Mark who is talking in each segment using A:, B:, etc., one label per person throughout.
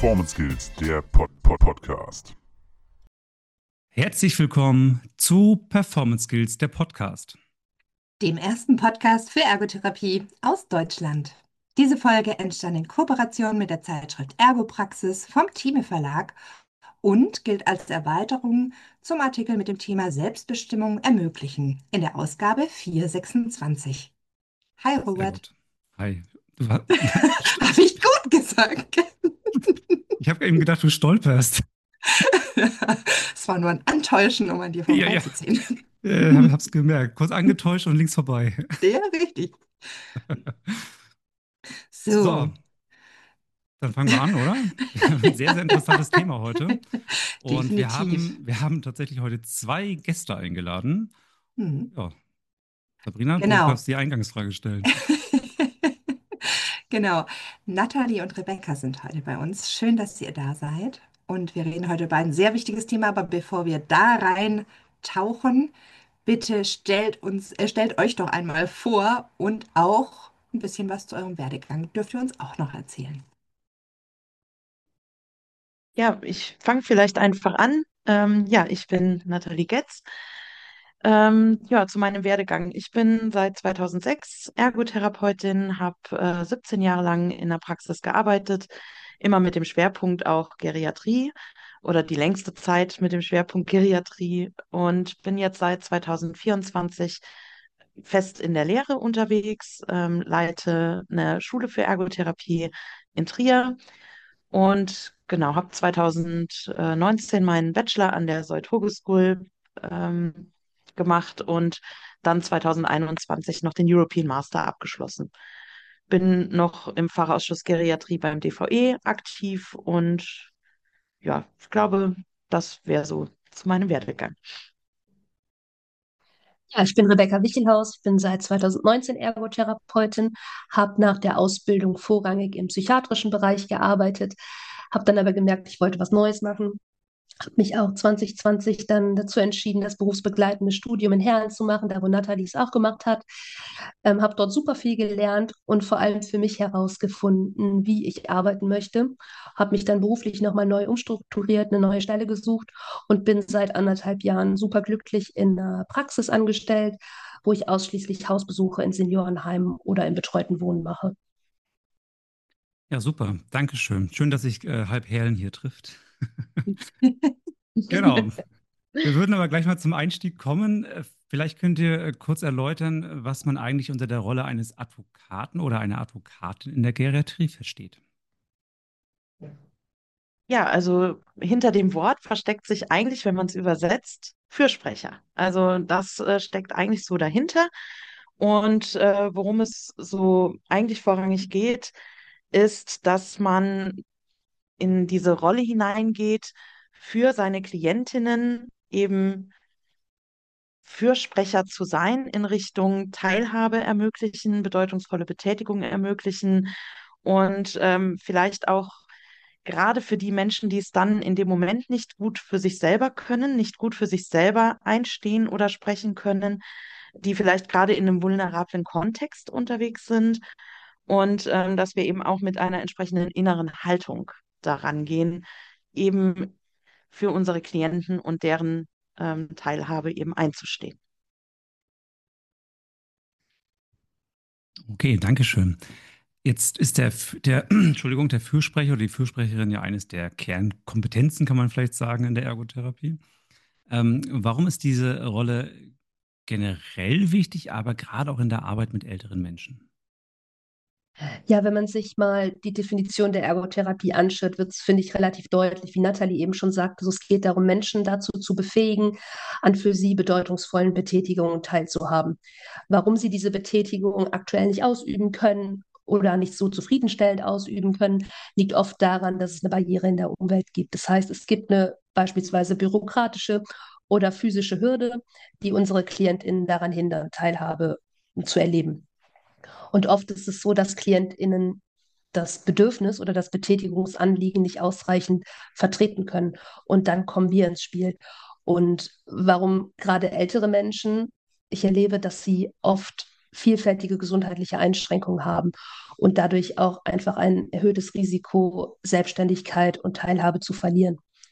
A: Performance Skills, der Podcast.
B: Herzlich willkommen zu Performance Skills, der Podcast.
C: Dem ersten Podcast für Ergotherapie aus Deutschland. Diese Folge entstand in Kooperation mit der Zeitschrift Ergopraxis vom Thieme Verlag und gilt als Erweiterung zum Artikel mit dem Thema Selbstbestimmung ermöglichen in der Ausgabe 426. Hi
B: Sehr
C: Robert.
B: gut. Hi.
C: Habe ich gut gesagt?
B: Ich habe eben gedacht, du stolperst.
C: Es war nur ein Antäuschen, um an dir vorbeizuziehen.
B: Hab's gemerkt. Kurz angetäuscht und links vorbei.
C: Ja, richtig.
B: So, dann fangen wir an, oder? Ein sehr, sehr interessantes Thema heute. Und
C: Definitiv.
B: wir haben tatsächlich heute 2 Gäste eingeladen.
C: Mhm.
B: Ja, Sabrina, du
C: Genau.
B: darfst die Eingangsfrage stellen.
C: Genau. Nathalie und Rebecca sind heute bei uns. Schön, dass ihr da seid. Und wir reden heute über ein sehr wichtiges Thema. Aber bevor wir da rein tauchen, bitte stellt euch doch einmal vor und auch ein bisschen was zu eurem Werdegang dürft ihr uns auch noch erzählen.
D: Ja, ich fange vielleicht einfach an. Ja, ich bin Nathalie Getz. Ja, zu meinem Werdegang. Ich bin seit 2006 Ergotherapeutin, habe 17 Jahre lang in der Praxis gearbeitet, immer mit dem Schwerpunkt auch Geriatrie oder die längste Zeit mit dem Schwerpunkt Geriatrie und bin jetzt seit 2024 fest in der Lehre unterwegs, leite eine Schule für Ergotherapie in Trier und genau, habe 2019 meinen Bachelor an der Zoid Hogeschool gemacht und dann 2021 noch den European Master abgeschlossen. Bin noch im Fachausschuss Geriatrie beim DVE aktiv und ja, ich glaube, das wäre so zu meinem Werdegang.
E: Ja, ich bin Rebecca Wichelhaus, ich bin seit 2019 Ergotherapeutin, habe nach der Ausbildung vorrangig im psychiatrischen Bereich gearbeitet, habe dann aber gemerkt, ich wollte was Neues machen, habe mich auch 2020 dann dazu entschieden, das berufsbegleitende Studium in Herren zu machen, da wo Nathalie es auch gemacht hat. Habe dort super viel gelernt und vor allem für mich herausgefunden, wie ich arbeiten möchte. Habe mich dann beruflich nochmal neu umstrukturiert, eine neue Stelle gesucht und bin seit 1,5 Jahren super glücklich in einer Praxis angestellt, wo ich ausschließlich Hausbesuche in Seniorenheimen oder in betreuten Wohnen mache.
B: Ja, super. Dankeschön. Schön, dass sich halb Herren hier trifft. Genau. Wir würden aber gleich mal zum Einstieg kommen. Vielleicht könnt ihr kurz erläutern, was man eigentlich unter der Rolle eines Advokaten oder einer Advokatin in der Geriatrie versteht.
D: Ja, also hinter dem Wort versteckt sich eigentlich, wenn man es übersetzt, Fürsprecher. Also das steckt eigentlich so dahinter. Und worum es so eigentlich vorrangig geht, ist, dass man in diese Rolle hineingeht, für seine Klientinnen eben Fürsprecher zu sein in Richtung Teilhabe ermöglichen, bedeutungsvolle Betätigung ermöglichen und vielleicht auch gerade für die Menschen, die es dann in dem Moment nicht gut für sich selber können, nicht gut für sich selber einstehen oder sprechen können, die vielleicht gerade in einem vulnerablen Kontext unterwegs sind und dass wir eben auch mit einer entsprechenden inneren Haltung daran gehen, eben für unsere Klienten und deren Teilhabe eben einzustehen.
B: Okay, danke schön. Jetzt ist Entschuldigung, der Fürsprecher oder die Fürsprecherin ja eines der Kernkompetenzen, kann man vielleicht sagen, in der Ergotherapie. Warum ist diese Rolle generell wichtig, aber gerade auch in der Arbeit mit älteren Menschen?
E: Ja, wenn man sich mal die Definition der Ergotherapie anschaut, wird es, finde ich, relativ deutlich, wie Nathalie eben schon sagte, also es geht darum, Menschen dazu zu befähigen, an für sie bedeutungsvollen Betätigungen teilzuhaben. Warum sie diese Betätigung aktuell nicht ausüben können oder nicht so zufriedenstellend ausüben können, liegt oft daran, dass es eine Barriere in der Umwelt gibt. Das heißt, es gibt eine beispielsweise bürokratische oder physische Hürde, die unsere KlientInnen daran hindern, Teilhabe zu erleben. Und oft ist es so, dass KlientInnen das Bedürfnis oder das Betätigungsanliegen nicht ausreichend vertreten können. Und dann kommen wir ins Spiel. Und warum gerade ältere Menschen, ich erlebe, dass sie oft vielfältige gesundheitliche Einschränkungen haben und dadurch auch einfach ein erhöhtes Risiko, Selbstständigkeit und Teilhabe zu verlieren.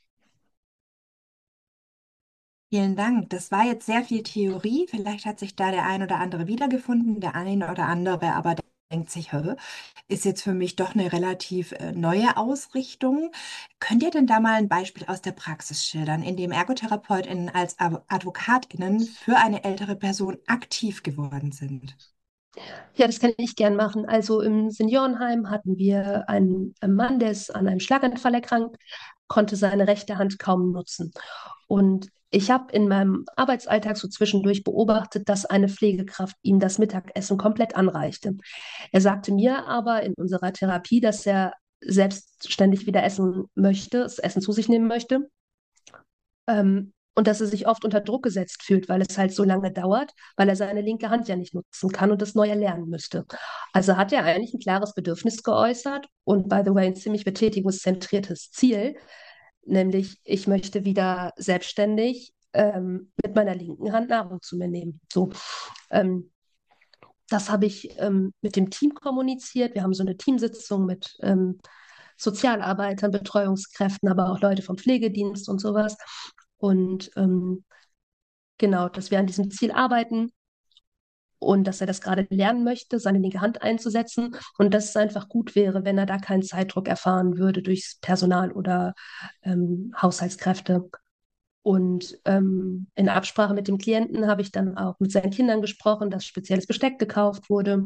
C: Vielen Dank. Das war jetzt sehr viel Theorie. Vielleicht hat sich da der ein oder andere wiedergefunden, der ein oder andere aber denkt sich, hä, ist jetzt für mich doch eine relativ neue Ausrichtung. Könnt ihr denn da mal ein Beispiel aus der Praxis schildern, in dem ErgotherapeutInnen als AdvokatInnen für eine ältere Person aktiv geworden sind?
E: Ja, das kann ich gern machen. Also im Seniorenheim hatten wir einen Mann, der ist an einem Schlaganfall erkrankt, konnte seine rechte Hand kaum nutzen. Und ich habe in meinem Arbeitsalltag so zwischendurch beobachtet, dass eine Pflegekraft ihm das Mittagessen komplett anreichte. Er sagte mir aber in unserer Therapie, dass er selbstständig wieder essen möchte, das Essen zu sich nehmen möchte. Und dass er sich oft unter Druck gesetzt fühlt, weil es halt so lange dauert, weil er seine linke Hand ja nicht nutzen kann und das neu erlernen müsste. Also hat er eigentlich ein klares Bedürfnis geäußert und, by the way, ein ziemlich betätigungszentriertes Ziel, nämlich ich möchte wieder selbstständig mit meiner linken Hand Nahrung zu mir nehmen. So, das habe ich mit dem Team kommuniziert. Wir haben so eine Teamsitzung mit Sozialarbeitern, Betreuungskräften, aber auch Leute vom Pflegedienst und sowas. Und genau, dass wir an diesem Ziel arbeiten und dass er das gerade lernen möchte, seine linke Hand einzusetzen und dass es einfach gut wäre, wenn er da keinen Zeitdruck erfahren würde durchs Personal oder Haushaltskräfte. Und in Absprache mit dem Klienten habe ich dann auch mit seinen Kindern gesprochen, dass spezielles Besteck gekauft wurde.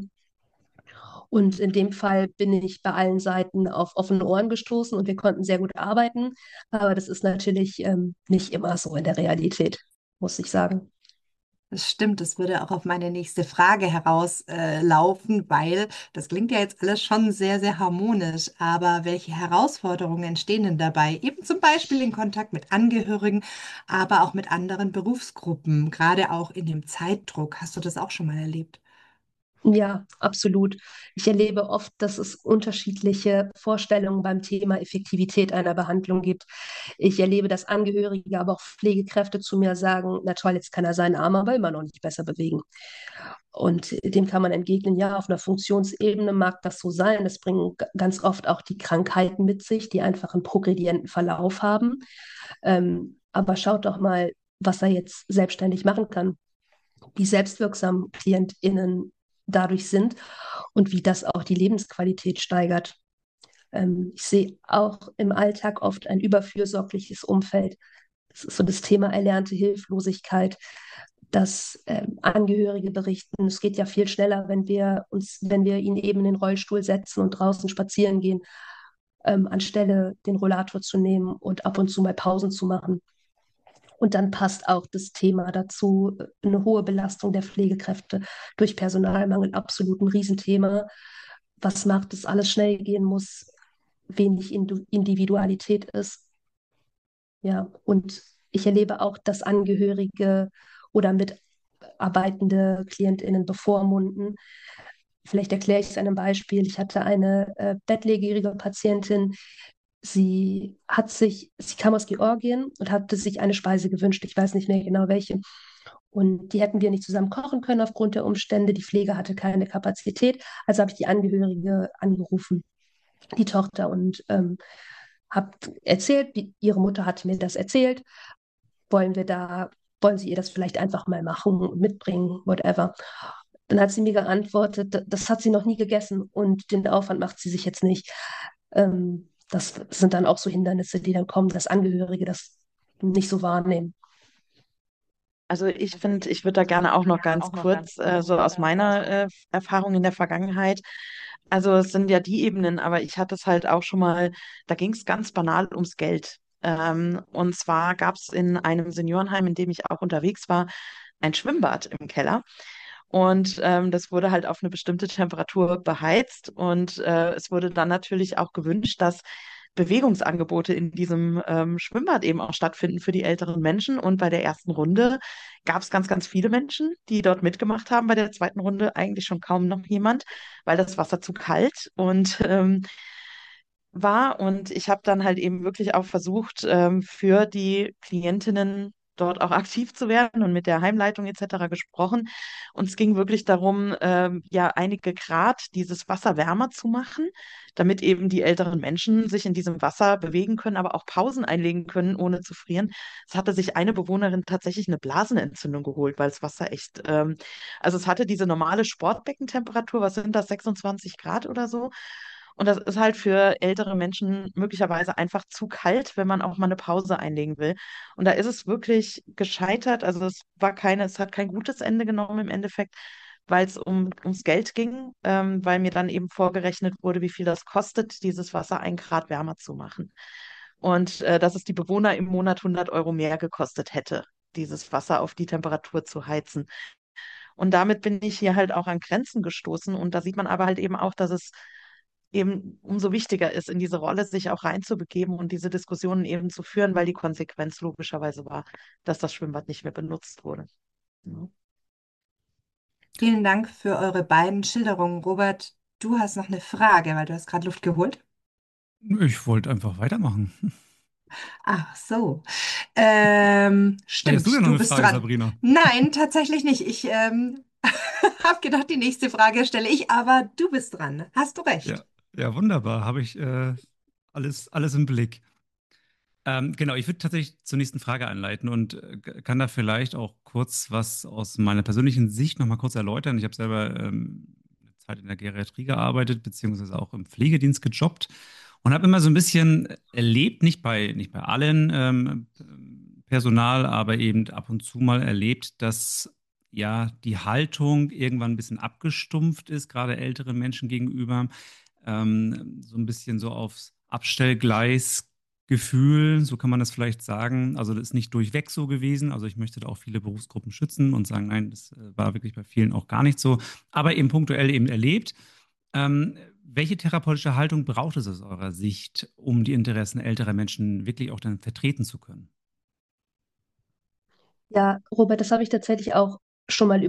E: Und in dem Fall bin ich bei allen Seiten auf offene Ohren gestoßen und wir konnten sehr gut arbeiten. Aber das ist natürlich nicht immer so in der Realität, muss ich sagen.
C: Das stimmt, das würde auch auf meine nächste Frage herauslaufen, weil das klingt ja jetzt alles schon sehr, sehr harmonisch. Aber welche Herausforderungen entstehen denn dabei? Eben zum Beispiel in Kontakt mit Angehörigen, aber auch mit anderen Berufsgruppen, gerade auch in dem Zeitdruck. Hast du das auch schon mal erlebt?
E: Ja, absolut. Ich erlebe oft, dass es unterschiedliche Vorstellungen beim Thema Effektivität einer Behandlung gibt. Ich erlebe, dass Angehörige, aber auch Pflegekräfte zu mir sagen, na toll, jetzt kann er seinen Arm aber immer noch nicht besser bewegen. Und dem kann man entgegnen, ja, auf einer Funktionsebene mag das so sein. Das bringen ganz oft auch die Krankheiten mit sich, die einfach einen progredienten Verlauf haben. Aber schaut doch mal, was er jetzt selbstständig machen kann, wie selbstwirksam KlientInnen dadurch sind und wie das auch die Lebensqualität steigert. Ich sehe auch im Alltag oft ein überfürsorgliches Umfeld. Das ist so das Thema erlernte Hilflosigkeit, dass Angehörige berichten, es geht ja viel schneller, wenn wir ihn eben in den Rollstuhl setzen und draußen spazieren gehen, anstelle den Rollator zu nehmen und ab und zu mal Pausen zu machen. Und dann passt auch das Thema dazu, eine hohe Belastung der Pflegekräfte durch Personalmangel, absolut ein Riesenthema. Was macht, dass alles schnell gehen muss, wenig Individualität ist. Ja, und ich erlebe auch, dass Angehörige oder mitarbeitende KlientInnen bevormunden. Vielleicht erkläre ich es an einem Beispiel. Ich hatte eine bettlägerige Patientin. Sie kam aus Georgien und hatte sich eine Speise gewünscht. Ich weiß nicht mehr genau welche. Und die hätten wir nicht zusammen kochen können aufgrund der Umstände. Die Pflege hatte keine Kapazität. Also habe ich die Angehörige angerufen, die Tochter, und habe erzählt, ihre Mutter hatte mir das erzählt. Wollen wir da, wollen Sie ihr das vielleicht einfach mal machen und mitbringen, whatever. Dann hat sie mir geantwortet, das hat sie noch nie gegessen und den Aufwand macht sie sich jetzt nicht. Das sind dann auch so Hindernisse, die dann kommen, dass Angehörige das nicht so wahrnehmen.
D: Also ich finde, ich würde da gerne auch noch ganz kurz, so aus meiner Erfahrung in der Vergangenheit. Also es sind ja die Ebenen, aber ich hatte es halt auch schon mal, da ging es ganz banal ums Geld. Und zwar gab es in einem Seniorenheim, in dem ich auch unterwegs war, ein Schwimmbad im Keller. Und das wurde halt auf eine bestimmte Temperatur beheizt. Und es wurde dann natürlich auch gewünscht, dass Bewegungsangebote in diesem Schwimmbad eben auch stattfinden für die älteren Menschen. Und bei der ersten Runde gab es ganz, ganz viele Menschen, die dort mitgemacht haben. Bei der zweiten Runde eigentlich schon kaum noch jemand, weil das Wasser zu kalt und war. Und ich habe dann halt eben wirklich auch versucht, für die Klientinnen dort auch aktiv zu werden und mit der Heimleitung etc. gesprochen. Und es ging wirklich darum, ja, einige Grad dieses Wasser wärmer zu machen, damit eben die älteren Menschen sich in diesem Wasser bewegen können, aber auch Pausen einlegen können, ohne zu frieren. Es hatte sich eine Bewohnerin tatsächlich eine Blasenentzündung geholt, weil das Wasser echt, also es hatte diese normale Sportbeckentemperatur, was sind das, 26 Grad oder so? Und das ist halt für ältere Menschen möglicherweise einfach zu kalt, wenn man auch mal eine Pause einlegen will. Und da ist es wirklich gescheitert. Also es hat kein gutes Ende genommen im Endeffekt, weil es ums Geld ging, weil mir dann eben vorgerechnet wurde, wie viel das kostet, dieses Wasser 1 Grad wärmer zu machen. Und dass es die Bewohner im Monat 100 € mehr gekostet hätte, dieses Wasser auf die Temperatur zu heizen. Und damit bin ich hier halt auch an Grenzen gestoßen. Und da sieht man aber halt eben auch, dass es eben umso wichtiger ist, in diese Rolle sich auch reinzubegeben und diese Diskussionen eben zu führen, weil die Konsequenz logischerweise war, dass das Schwimmbad nicht mehr benutzt wurde. Ja.
C: Vielen Dank für eure beiden Schilderungen. Robert, du hast noch eine Frage, weil du hast gerade Luft geholt.
B: Ich wollte einfach weitermachen.
C: Ach so.
B: Vielleicht hast du ja
C: Stimmt,
B: noch
C: du
B: eine
C: bist
B: Frage,
C: dran.
B: Sabrina.
C: Nein, tatsächlich nicht. Ich habe gedacht, die nächste Frage stelle ich, aber du bist dran. Hast du
B: Ja,
C: recht.
B: ja, wunderbar. Habe ich alles im Blick. Genau, ich würde tatsächlich zur nächsten Frage einleiten und kann da vielleicht auch kurz was aus meiner persönlichen Sicht nochmal kurz erläutern. Ich habe selber eine Zeit in der Geriatrie gearbeitet, beziehungsweise auch im Pflegedienst gejobbt und habe immer so ein bisschen erlebt, nicht bei allen Personal, aber eben ab und zu mal erlebt, dass ja die Haltung irgendwann ein bisschen abgestumpft ist, gerade älteren Menschen gegenüber, so ein bisschen so aufs Abstellgleis Gefühl, so kann man das vielleicht sagen. Also das ist nicht durchweg so gewesen. Also ich möchte da auch viele Berufsgruppen schützen und sagen, nein, das war wirklich bei vielen auch gar nicht so, aber eben punktuell eben erlebt. Welche therapeutische Haltung braucht es aus eurer Sicht, um die Interessen älterer Menschen wirklich auch dann vertreten zu können?
E: Ja, Robert, das habe ich tatsächlich auch schon mal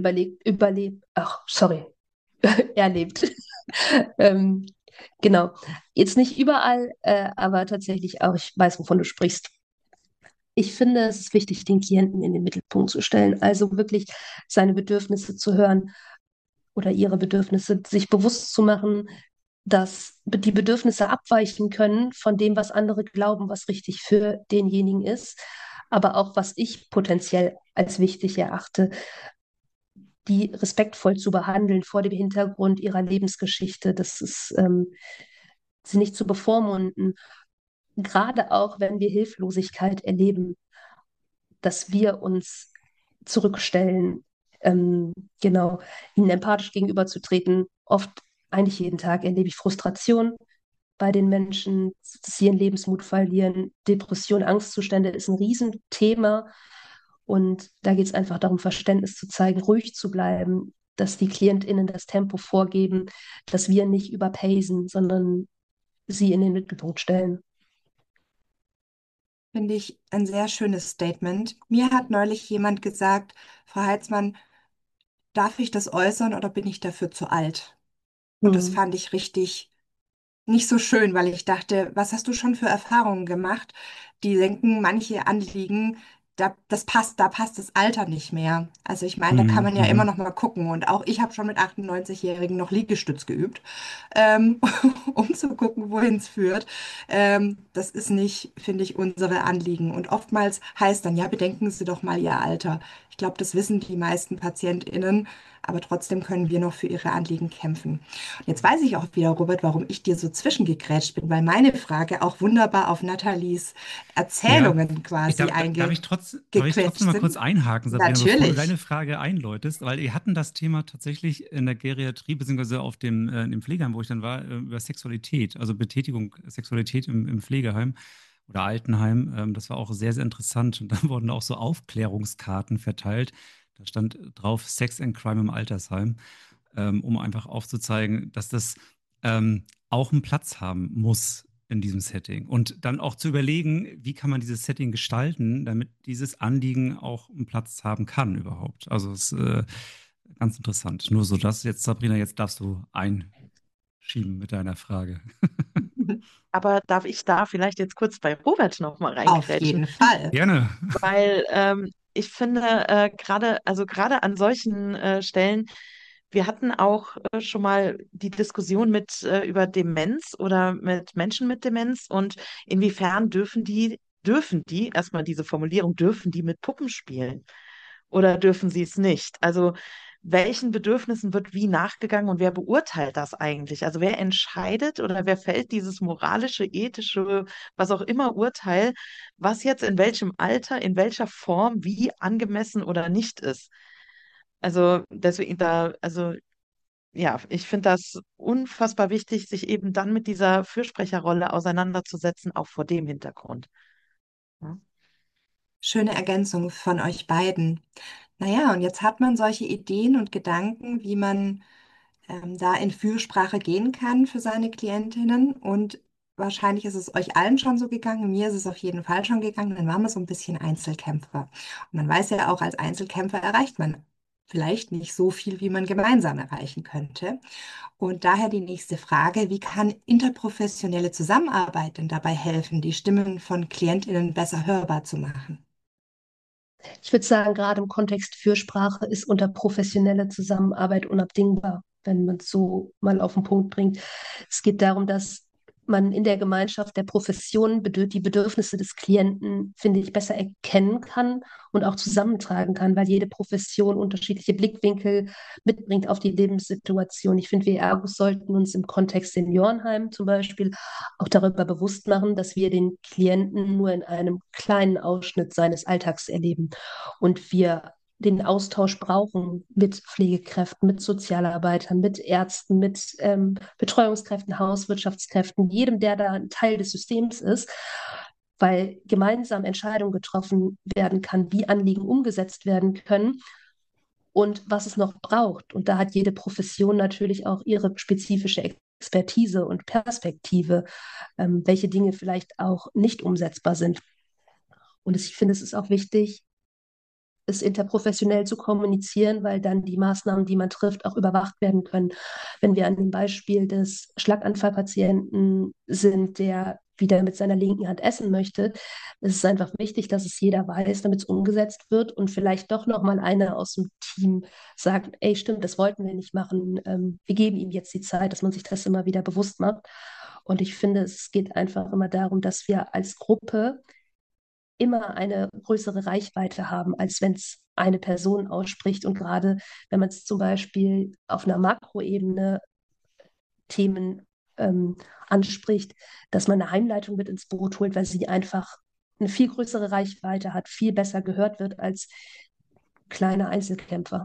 E: erlebt. Ähm, genau. Jetzt nicht überall, aber tatsächlich auch, ich weiß, wovon du sprichst. Ich finde, es ist wichtig, den Klienten in den Mittelpunkt zu stellen, also wirklich seine Bedürfnisse zu hören oder ihre Bedürfnisse, sich bewusst zu machen, dass die Bedürfnisse abweichen können von dem, was andere glauben, was richtig für denjenigen ist, aber auch was ich potenziell als wichtig erachte, die respektvoll zu behandeln vor dem Hintergrund ihrer Lebensgeschichte. Das ist, sie nicht zu bevormunden, gerade auch wenn wir Hilflosigkeit erleben, dass wir uns zurückstellen, ähm, genau, ihnen empathisch gegenüberzutreten. Oft, eigentlich jeden Tag, erlebe ich Frustration bei den Menschen, dass sie ihren Lebensmut verlieren. Depression, Angstzustände ist ein Riesenthema. Und da geht es einfach darum, Verständnis zu zeigen, ruhig zu bleiben, dass die KlientInnen das Tempo vorgeben, dass wir nicht überpacen, sondern sie in den Mittelpunkt stellen.
C: Finde ich ein sehr schönes Statement. Mir hat neulich jemand gesagt, Frau Heitzmann, darf ich das äußern oder bin ich dafür zu alt? Und das
E: Mhm.
C: fand ich richtig nicht so schön, weil ich dachte, was hast du schon für Erfahrungen gemacht? Die denken, manche Anliegen, da passt das Alter nicht mehr. Also ich meine, da kann
B: Mhm,
C: man ja immer
B: mhm.
C: noch mal gucken. Und auch ich habe schon mit 98-Jährigen noch Liegestütz geübt, um zu gucken, wohin es führt. Das ist nicht, finde ich, unsere Anliegen. Und oftmals heißt dann, ja, bedenken Sie doch mal Ihr Alter. Ich glaube, das wissen die meisten PatientInnen, aber trotzdem können wir noch für ihre Anliegen kämpfen. Jetzt weiß ich auch wieder, Robert, warum ich dir so zwischengegrätscht bin, weil meine Frage auch wunderbar auf Nathalies
B: Ja,
C: Erzählungen
B: ich
C: quasi
B: darf ich trotzdem
C: eingequetscht
B: mal kurz
C: sind.
B: einhaken, Sabrina, bevor du deine
C: Natürlich.
B: Frage einläutest, weil ihr hatten das Thema tatsächlich in der Geriatrie, beziehungsweise in dem Pflegeheim, wo ich dann war, über Sexualität, also Betätigung, Sexualität im Pflegeheim oder Altenheim. Das war auch sehr, sehr interessant. Und dann wurden auch so Aufklärungskarten verteilt. Da stand drauf Sex and Crime im Altersheim, um einfach aufzuzeigen, dass das auch einen Platz haben muss in diesem Setting. Und dann auch zu überlegen, wie kann man dieses Setting gestalten, damit dieses Anliegen auch einen Platz haben kann überhaupt. Also es ist ganz interessant. Nur so das jetzt, Sabrina, jetzt darfst du einschieben mit deiner Frage.
D: Aber darf ich da vielleicht jetzt kurz bei Robert noch mal
C: Auf
D: reingrätschen?
C: jeden Fall.
B: Gerne.
D: Weil ich finde gerade an solchen Stellen, wir hatten auch schon mal die Diskussion über Demenz oder mit Menschen mit Demenz und inwiefern dürfen die, erstmal diese Formulierung, dürfen die mit Puppen spielen oder dürfen sie es nicht? Also welchen Bedürfnissen wird wie nachgegangen und wer beurteilt das eigentlich? Also wer entscheidet oder wer fällt dieses moralische, ethische, was auch immer Urteil, was jetzt in welchem Alter, in welcher Form, wie angemessen oder nicht ist? Also deswegen also ja, ich finde das unfassbar wichtig, sich eben dann mit dieser Fürsprecherrolle auseinanderzusetzen, auch vor dem Hintergrund. Ja.
C: Schöne Ergänzung von euch beiden. Naja, und jetzt hat man solche Ideen und Gedanken, wie man da in Fürsprache gehen kann für seine Klientinnen. Und wahrscheinlich ist es euch allen schon so gegangen. Mir ist es auf jeden Fall schon gegangen. Dann waren wir so ein bisschen Einzelkämpfer. Und man weiß ja auch, als Einzelkämpfer erreicht man vielleicht nicht so viel, wie man gemeinsam erreichen könnte. Und daher die nächste Frage: Wie kann interprofessionelle Zusammenarbeit denn dabei helfen, die Stimmen von Klientinnen besser hörbar zu machen?
E: Ich würde sagen, gerade im Kontext Fürsprache ist unter professionelle Zusammenarbeit unabdingbar, wenn man es so mal auf den Punkt bringt. Es geht darum, dass man in der Gemeinschaft der Profession die Bedürfnisse des Klienten, finde ich, besser erkennen kann und auch zusammentragen kann, weil jede Profession unterschiedliche Blickwinkel mitbringt auf die Lebenssituation. Ich finde, wir Ergos sollten uns im Kontext Seniorenheim zum Beispiel auch darüber bewusst machen, dass wir den Klienten nur in einem kleinen Ausschnitt seines Alltags erleben und wir den Austausch brauchen mit Pflegekräften, mit Sozialarbeitern, mit Ärzten, mit Betreuungskräften, Hauswirtschaftskräften, jedem, der da ein Teil des Systems ist, weil gemeinsam Entscheidungen getroffen werden kann, wie Anliegen umgesetzt werden können und was es noch braucht. Und da hat jede Profession natürlich auch ihre spezifische Expertise und Perspektive, welche Dinge vielleicht auch nicht umsetzbar sind. Und ich finde, es ist auch wichtig, es interprofessionell zu kommunizieren, weil dann die Maßnahmen, die man trifft, auch überwacht werden können. Wenn wir an dem Beispiel des Schlaganfallpatienten sind, der wieder mit seiner linken Hand essen möchte, ist es einfach wichtig, dass es jeder weiß, damit es umgesetzt wird und vielleicht doch noch mal einer aus dem Team sagt, ey, stimmt, das wollten wir nicht machen, wir geben ihm jetzt die Zeit, dass man sich das immer wieder bewusst macht. Und ich finde, es geht einfach immer darum, dass wir als Gruppe immer eine größere Reichweite haben, als wenn es eine Person ausspricht. Und gerade wenn man es zum Beispiel auf einer Makroebene Themen anspricht, dass man eine Heimleitung mit ins Boot holt, weil sie einfach eine viel größere Reichweite hat, viel besser gehört wird als kleine Einzelkämpfer.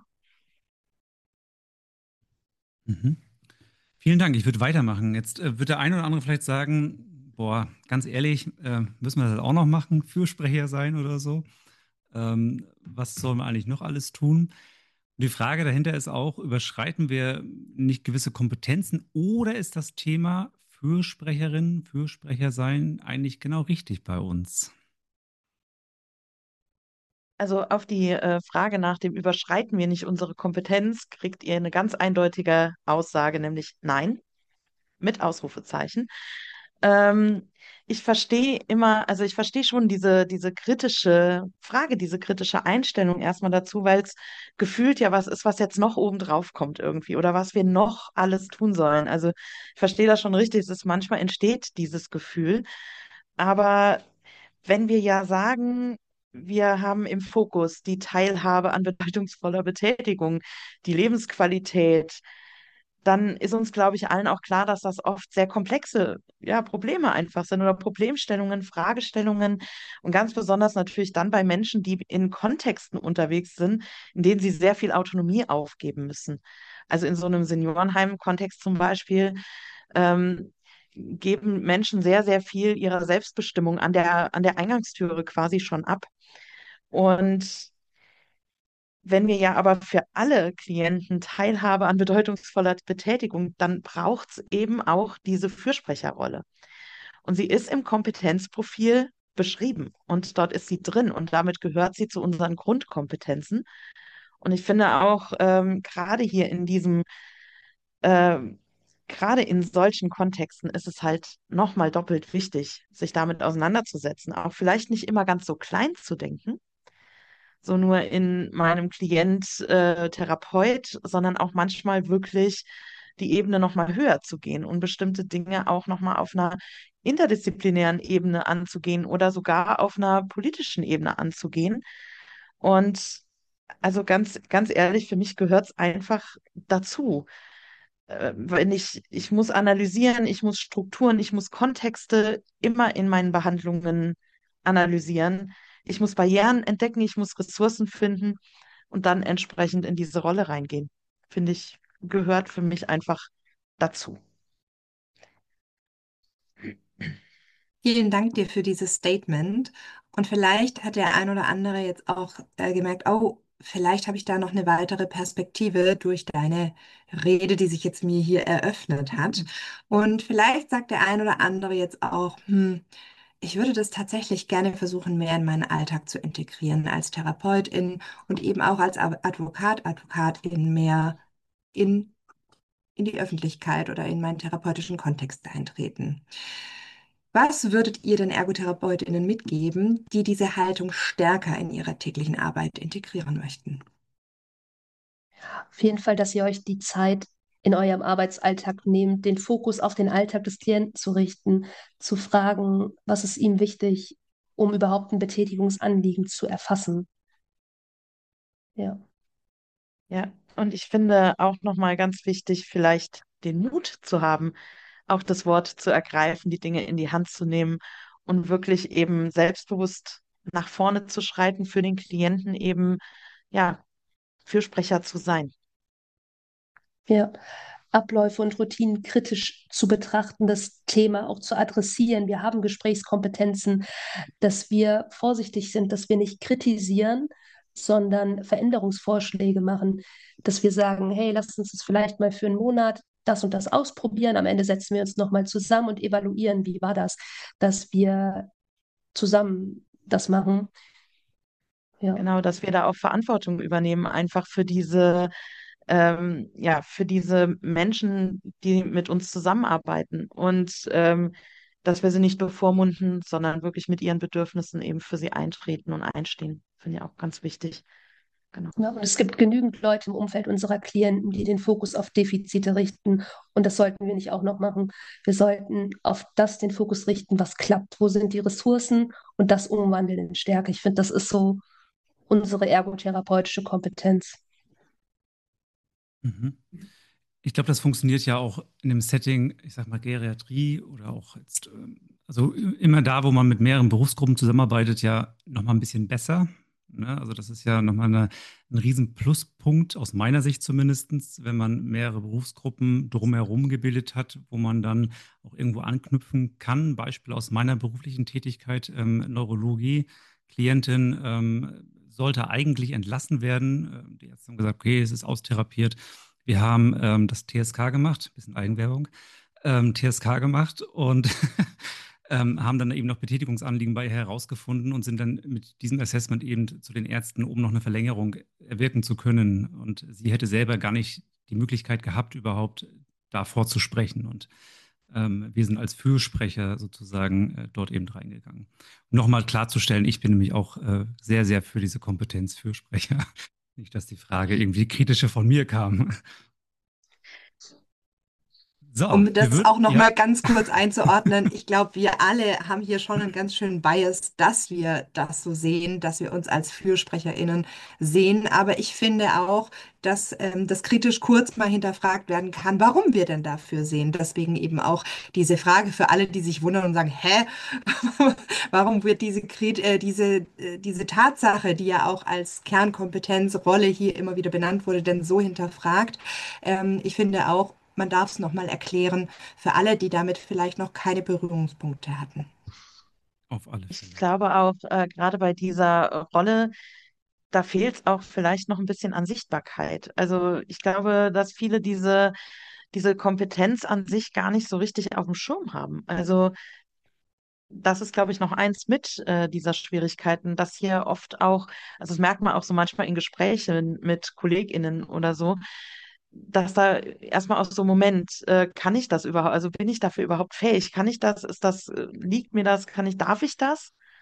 B: Mhm. Vielen Dank. Ich würde weitermachen. Jetzt wird der eine oder andere vielleicht sagen, boah, ganz ehrlich, müssen wir das auch noch machen? Fürsprecher sein oder so? Was sollen wir eigentlich noch alles tun? Und die Frage dahinter ist auch, überschreiten wir nicht gewisse Kompetenzen oder ist das Thema Fürsprecherin, Fürsprecher sein eigentlich genau richtig bei uns?
D: Also auf die Frage nach dem Überschreiten wir nicht unsere Kompetenz, kriegt ihr eine ganz eindeutige Aussage, nämlich nein, mit Ausrufezeichen. Ähm, ich verstehe schon diese kritische Frage, diese kritische Einstellung erstmal dazu, weil es gefühlt ja was ist, was jetzt noch obendrauf kommt irgendwie oder was wir noch alles tun sollen. Also ich verstehe das schon richtig, es ist manchmal entsteht dieses Gefühl, aber wenn wir ja sagen, wir haben im Fokus die Teilhabe an bedeutungsvoller Betätigung, die Lebensqualität, dann ist uns, glaube ich, allen auch klar, dass das oft sehr komplexe, ja, Probleme einfach sind oder Problemstellungen, Fragestellungen und ganz besonders natürlich dann bei Menschen, die in Kontexten unterwegs sind, in denen sie sehr viel Autonomie aufgeben müssen. Also in so einem Seniorenheim-Kontext zum Beispiel ähm, geben Menschen sehr, sehr viel ihrer Selbstbestimmung an der Eingangstüre quasi schon ab. Und wenn wir ja aber für alle Klienten Teilhabe an bedeutungsvoller Betätigung, dann braucht es eben auch diese Fürsprecherrolle. Und sie ist im Kompetenzprofil beschrieben und dort ist sie drin und damit gehört sie zu unseren Grundkompetenzen. Und ich finde auch gerade hier in ähm, gerade in solchen Kontexten ist es halt nochmal doppelt wichtig, sich damit auseinanderzusetzen, auch vielleicht nicht immer ganz so klein zu denken, so nur in meinem Klient, Therapeut, sondern auch manchmal wirklich die Ebene nochmal höher zu gehen und bestimmte Dinge auch nochmal auf einer interdisziplinären Ebene anzugehen oder sogar auf einer politischen Ebene anzugehen. Und also ganz ehrlich, für mich gehört es einfach dazu. Wenn ich muss analysieren, ich muss Strukturen, ich muss Kontexte immer in meinen Behandlungen analysieren. Ich muss Barrieren entdecken, ich muss Ressourcen finden und dann entsprechend in diese Rolle reingehen. Finde ich, gehört für mich einfach dazu.
C: Vielen Dank dir für dieses Statement. Und vielleicht hat der ein oder andere jetzt auch gemerkt, oh, vielleicht habe ich da noch eine weitere Perspektive durch deine Rede, die sich jetzt mir hier eröffnet hat. Und vielleicht sagt der ein oder andere jetzt auch, ich würde das tatsächlich gerne versuchen, mehr in meinen Alltag zu integrieren, als Therapeutin und eben auch als Advokatin mehr in, in die Öffentlichkeit oder in meinen therapeutischen Kontext eintreten. Was würdet ihr den ErgotherapeutInnen mitgeben, die diese Haltung stärker in ihrer täglichen Arbeit integrieren möchten?
E: Auf jeden Fall, dass ihr euch die Zeit in eurem Arbeitsalltag nehmt, den Fokus auf den Alltag des Klienten zu richten, zu fragen, was ist ihm wichtig, um überhaupt ein Betätigungsanliegen zu erfassen. Ja.
D: Ja, und ich finde auch nochmal ganz wichtig, vielleicht den Mut zu haben, auch das Wort zu ergreifen, die Dinge in die Hand zu nehmen und wirklich eben selbstbewusst nach vorne zu schreiten, für den Klienten eben, ja, Fürsprecher zu sein.
E: Ja, Abläufe und Routinen kritisch zu betrachten, das Thema auch zu adressieren. Wir haben Gesprächskompetenzen, dass wir vorsichtig sind, dass wir nicht kritisieren, sondern Veränderungsvorschläge machen, dass wir sagen, hey, lasst uns das vielleicht mal für einen Monat das und das ausprobieren. Am Ende setzen wir uns nochmal zusammen und evaluieren, wie war das, dass wir zusammen das machen. Ja.
D: Genau, dass wir da auch Verantwortung übernehmen, einfach ja, für diese Menschen, die mit uns zusammenarbeiten und dass wir sie nicht bevormunden, sondern wirklich mit ihren Bedürfnissen eben für sie eintreten und einstehen. Finde ich auch ganz wichtig. Genau.
E: Ja, und es gibt genügend Leute im Umfeld unserer Klienten, die den Fokus auf Defizite richten. Und das sollten wir nicht auch noch machen. Wir sollten auf das den Fokus richten, was klappt. Wo sind die Ressourcen und das umwandeln in Stärke. Ich finde, das ist so unsere ergotherapeutische Kompetenz.
B: Mhm. Ich glaube, das funktioniert ja auch in dem Setting, ich sag mal Geriatrie oder auch jetzt, also immer da, wo man mit mehreren Berufsgruppen zusammenarbeitet, ja nochmal ein bisschen besser. Ne? Also das ist ja nochmal ein riesen Pluspunkt aus meiner Sicht zumindest, wenn man mehrere Berufsgruppen drumherum gebildet hat, wo man dann auch irgendwo anknüpfen kann. Beispiel aus meiner beruflichen Tätigkeit, Neurologie, Klientin sollte eigentlich entlassen werden. Die Ärzte haben gesagt, okay, es ist austherapiert. Wir haben das TSK gemacht, bisschen Eigenwerbung, TSK gemacht und haben dann eben noch Betätigungsanliegen bei ihr herausgefunden und sind dann mit diesem Assessment eben zu den Ärzten, um noch eine Verlängerung erwirken zu können. Und sie hätte selber gar nicht die Möglichkeit gehabt, überhaupt da vorzusprechen. Und wir sind als Fürsprecher sozusagen dort eben reingegangen. Um nochmal klarzustellen, ich bin nämlich auch sehr, sehr für diese Kompetenz Fürsprecher. Nicht, dass die Frage irgendwie kritische von mir kam. So,
C: Um das auch noch
B: ja.
C: mal ganz kurz einzuordnen, ich glaube, wir alle haben hier schon einen ganz schönen Bias, dass wir das so sehen, dass wir uns als FürsprecherInnen sehen. Aber ich finde auch, dass das kritisch kurz mal hinterfragt werden kann, warum wir denn dafür sehen. Deswegen eben auch diese Frage für alle, die sich wundern und sagen, hä, warum wird diese Tatsache, die ja auch als Kernkompetenzrolle hier immer wieder benannt wurde, denn so hinterfragt? Ich finde auch, man darf es nochmal erklären für alle, die damit vielleicht noch keine Berührungspunkte hatten.
B: Auf alle
D: Ich
B: Fälle.
D: glaube auch, gerade bei dieser Rolle, da fehlt es auch vielleicht noch ein bisschen an Sichtbarkeit. Also ich glaube, dass viele diese Kompetenz an sich gar nicht so richtig auf dem Schirm haben. Also das ist, glaube ich, noch eins mit dieser Schwierigkeiten, dass hier oft auch, also das merkt man auch so manchmal in Gesprächen mit KollegInnen oder so, dass da erstmal aus so einem Moment, kann ich das überhaupt, also bin ich dafür überhaupt fähig? Kann ich das? Liegt mir das? Darf ich das?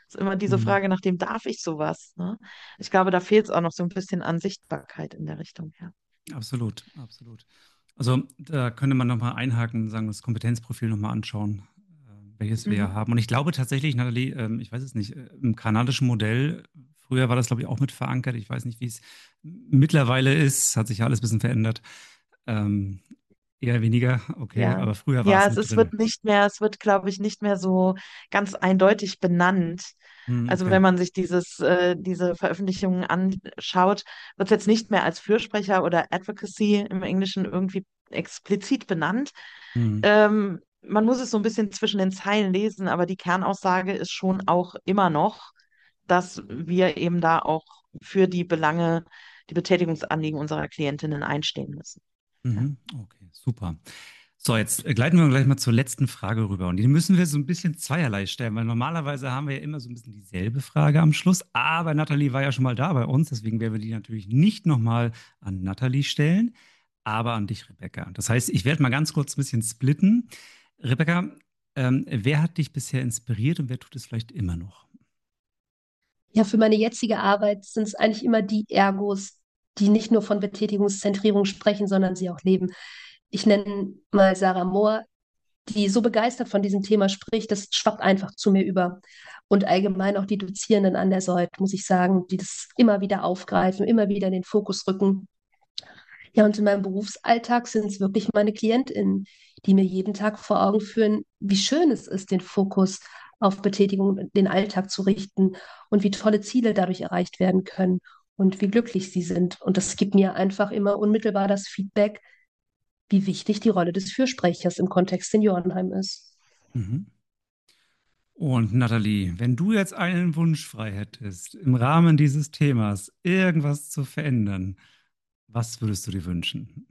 D: ist immer diese
B: Mhm.
D: Frage nach dem, darf ich sowas? Ne? Ich glaube, da fehlt es auch noch so ein bisschen an Sichtbarkeit in der Richtung, ja.
B: Absolut, absolut. Also da könnte man nochmal einhaken, sagen, das Kompetenzprofil nochmal anschauen, welches wir
D: Mhm.
B: haben. Und ich glaube tatsächlich, Nathalie, ich weiß es nicht, im kanadischen Modell, früher war das, glaube ich, auch mit verankert. Ich weiß nicht, wie es mittlerweile ist. Hat sich ja alles ein bisschen verändert. Ähm, Eher weniger, okay,
D: Ja,
B: aber früher war
D: ja,
B: es
D: es
B: mit
D: ist, wird
B: drin.
D: nicht mehr, es wird, glaube ich, nicht mehr so ganz eindeutig benannt. Also
B: Okay.
D: wenn man sich diese Veröffentlichungen anschaut, wird es jetzt nicht mehr als Fürsprecher oder Advocacy im Englischen irgendwie explizit benannt.
B: Hm.
D: Man muss es so ein bisschen zwischen den Zeilen lesen, aber die Kernaussage ist schon auch immer noch, dass wir eben da auch für die Belange, die Betätigungsanliegen unserer Klientinnen einstehen müssen. Ja.
B: Mhm. Okay, super. So, jetzt gleiten wir gleich mal zur letzten Frage rüber. Und die müssen wir so ein bisschen zweierlei stellen, weil normalerweise haben wir ja immer so ein bisschen dieselbe Frage am Schluss. Aber Nathalie war ja schon mal da bei uns, deswegen werden wir die natürlich nicht nochmal an Nathalie stellen, aber an dich, Rebecca. Das heißt, ich werde mal ganz kurz ein bisschen splitten. Rebecca, wer hat dich bisher inspiriert und wer tut es vielleicht immer noch?
E: Ja, für meine jetzige Arbeit sind es eigentlich immer die Ergos, die nicht nur von Betätigungszentrierung sprechen, sondern sie auch leben. Ich nenne mal Sarah Mohr, die so begeistert von diesem Thema spricht, das schwappt einfach zu mir über. Und allgemein auch die Dozierenden an der SEUT, muss ich sagen, die das immer wieder aufgreifen, immer wieder in den Fokus rücken. Ja, und in meinem Berufsalltag sind es wirklich meine KlientInnen, die mir jeden Tag vor Augen führen, wie schön es ist, den Fokus auf Betätigung, den Alltag zu richten und wie tolle Ziele dadurch erreicht werden können und wie glücklich sie sind. Und das gibt mir einfach immer unmittelbar das Feedback, wie wichtig die Rolle des Fürsprechers im Kontext Seniorenheim ist.
B: Mhm. Und Nathalie, wenn du jetzt einen Wunsch frei hättest, im Rahmen dieses Themas irgendwas zu verändern, was würdest du dir wünschen?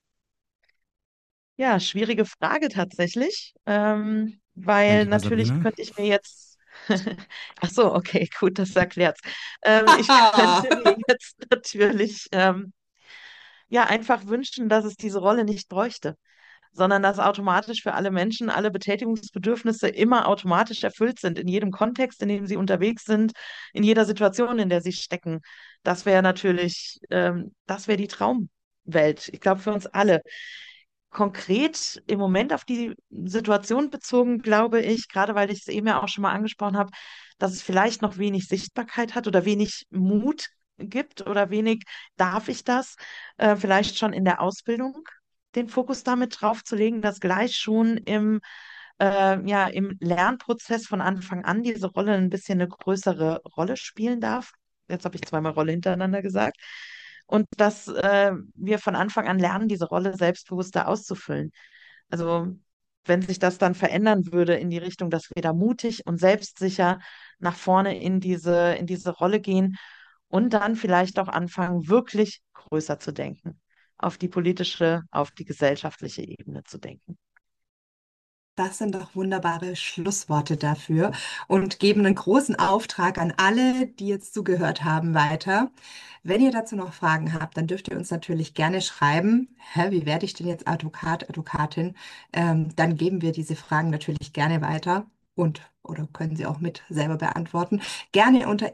D: Ja, schwierige Frage tatsächlich,
B: Kennt
D: weil
B: die bei
D: natürlich
B: Sabrina?
D: könnte ich mir jetzt, ach so, okay, gut, das erklärt's. Ich
C: Haha.
D: könnte mir jetzt natürlich ja einfach wünschen, dass es diese Rolle nicht bräuchte, sondern dass automatisch für alle Menschen alle Betätigungsbedürfnisse immer automatisch erfüllt sind, in jedem Kontext, in dem sie unterwegs sind, in jeder Situation, in der sie stecken. Das wäre natürlich, das wäre die Traumwelt, ich glaube, für uns alle. Konkret im Moment auf die Situation bezogen, glaube ich, gerade weil ich es eben ja auch schon mal angesprochen habe, dass es vielleicht noch wenig Sichtbarkeit hat oder wenig Mut gibt oder wenig darf ich das, vielleicht schon in der Ausbildung den Fokus damit drauf zu legen, dass gleich schon ja, im Lernprozess von Anfang an diese Rolle ein bisschen eine größere Rolle spielen darf. Jetzt habe ich zweimal Rolle hintereinander gesagt. Und dass wir von Anfang an lernen, diese Rolle selbstbewusster auszufüllen. Also wenn sich das dann verändern würde in die Richtung, dass wir da mutig und selbstsicher nach vorne in diese Rolle gehen und dann vielleicht auch anfangen, wirklich größer zu denken, auf die politische, auf die gesellschaftliche Ebene zu denken.
C: Das sind doch wunderbare Schlussworte dafür und geben einen großen Auftrag an alle, die jetzt zugehört haben, weiter. Wenn ihr dazu noch Fragen habt, dann dürft ihr uns natürlich gerne schreiben. Hä, wie werde ich denn jetzt Advokat, Advokatin? Dann geben wir diese Fragen natürlich gerne weiter und oder können sie auch mit selber beantworten. Gerne unter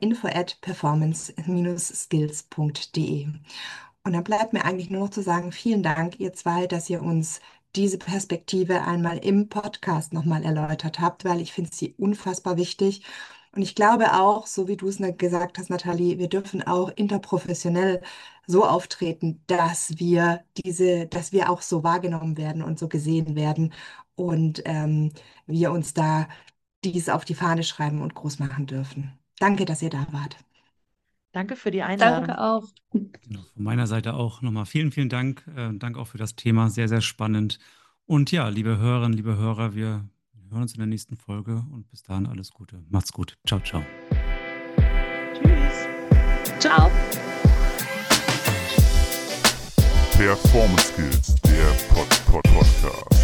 C: info@performance-skills.de. Und dann bleibt mir eigentlich nur noch zu sagen, vielen Dank, ihr zwei, dass ihr uns diese Perspektive einmal im Podcast nochmal erläutert habt, weil ich finde sie unfassbar wichtig. Und ich glaube auch, so wie du es gesagt hast, Nathalie, wir dürfen auch interprofessionell so auftreten, dass wir auch so wahrgenommen werden und so gesehen werden und wir uns da dies auf die Fahne schreiben und groß machen dürfen. Danke, dass ihr da wart.
D: Danke für die
E: Danke
D: Einladung.
E: auch.
B: Genau, von meiner Seite auch nochmal vielen, vielen Dank. Dank auch für das Thema, sehr, sehr spannend. Und ja, liebe Hörerinnen, liebe Hörer, wir hören uns in der nächsten Folge und bis dahin alles Gute. Macht's gut. Ciao, ciao.
D: Tschüss.
E: Ciao.
A: Performance Skills, der Podcast.